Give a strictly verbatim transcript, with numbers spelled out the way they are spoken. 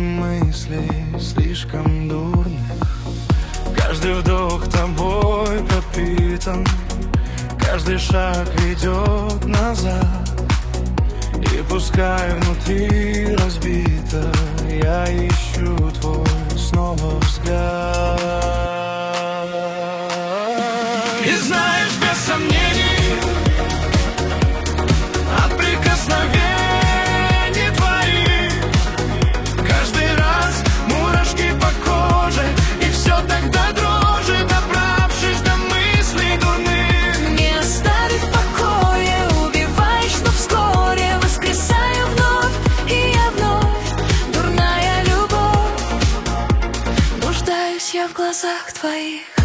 мыслей слишком дурных. Каждый вдох тобой пропитан, каждый шаг ведет назад. И пускай внутри разбито, я ищу твой снова взгляд. И знаешь, без сомнений, от прикосновений твоих каждый раз мурашки по коже, и все тогда дрожит, добравшись до мыслей дурных. Не оставив в покое, убиваешь, но вскоре воскресаю вновь, и я вновь. Дурная любовь, нуждаюсь я в глазах твоих.